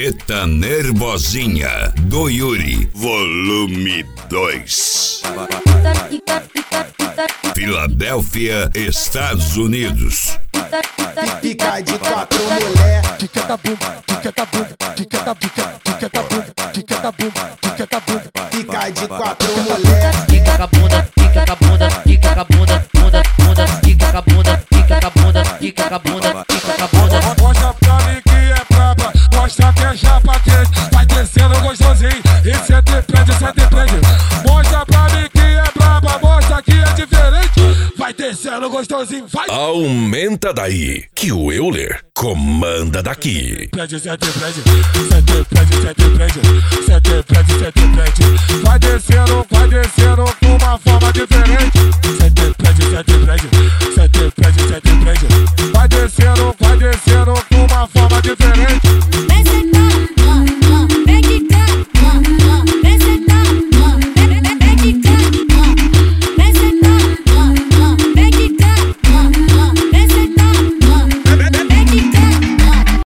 Treta Nervosinha do Yuri, volume 2. Filadélfia, Estados Unidos. Fica de 4 mulher. Fica da bunda, fica da bunda, fica da bunda, fica da bunda, fica da bunda, fica da bunda. Fica de 4 mulher. Fica com a bunda, fica com a bunda, fica com a bunda, bunda, bunda, fica com a bunda, fica com a bunda, fica com a bunda, fica com a bunda. Mostra pra mim que é braba, mostra que é chapa quente, vai descendo gostosinho, e cê te prende, cê te prende. Mostra pra mim que é braba, mostra que é diferente, vai descendo gostosinho, vai. Aumenta daí, que o Euler comanda daqui. Prende, cê te prende, cê te prende, cê te prende, cê te prende, cê te prende. Vai descendo com uma forma diferente. Cê te prende, cê te prende, cê te prende, cê te prende. Vai descendo com uma forma diferente.